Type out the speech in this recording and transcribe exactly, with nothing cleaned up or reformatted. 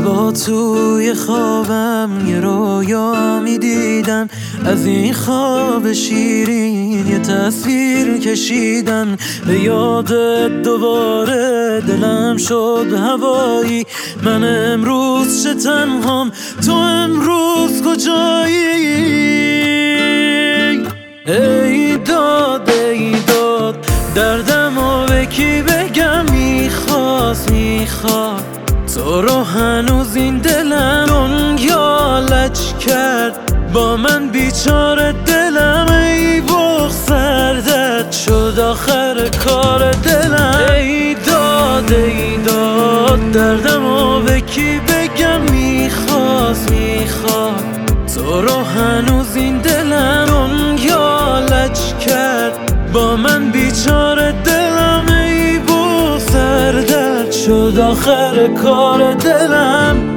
شبا توی خوابم یه رویا میدیدم، از این خواب شیرین یه تصویر کشیدم. به یادت دوباره دلم شد هوایی، من امروز چه تنهام، تو امروز کجایی؟ ای داد ای داد دردمو به کی بگم، میخواست میخواد تو رو هنوز این دلم دنیا لج کرد با من بیچاره دلم. ای بغ سردت شد آخر کار دلم. ای داد ای داد دردمو به کی بگم، میخواست میخواد تو رو هنوز این دلم دنیا لج کرد با من بیچاره دلم. ای بغ سردت شد آخر کار دلم.